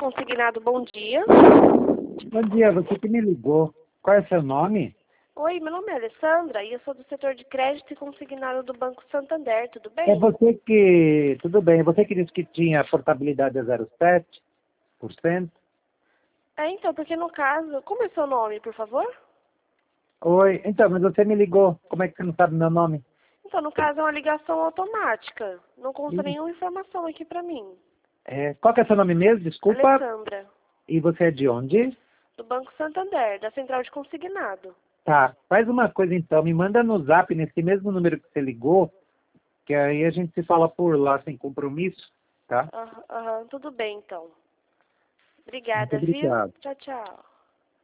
Consignado, bom dia. Bom dia, você que me ligou. Qual é seu nome? Oi, meu nome é Alessandra e eu sou do setor de crédito e consignado do Banco Santander, tudo bem? É você que... Tudo bem, é você que disse que tinha portabilidade a 0,7%? Então, porque no caso... Como é seu nome, por favor? Oi, então, mas você me ligou. Como é que você não sabe meu nome? Então, no caso é uma ligação automática. Não consta Ih, nenhuma informação aqui pra mim. qual que é seu nome mesmo? Desculpa. Alessandra, E você é de onde? do Banco Santander, da Central de Consignado. Tá, faz uma coisa então, me manda no zap nesse mesmo número que você ligou, que aí a gente se fala por lá sem compromisso, tá? Aham, tudo bem, então. Muito Obrigada, viu? obrigado. Tchau, tchau.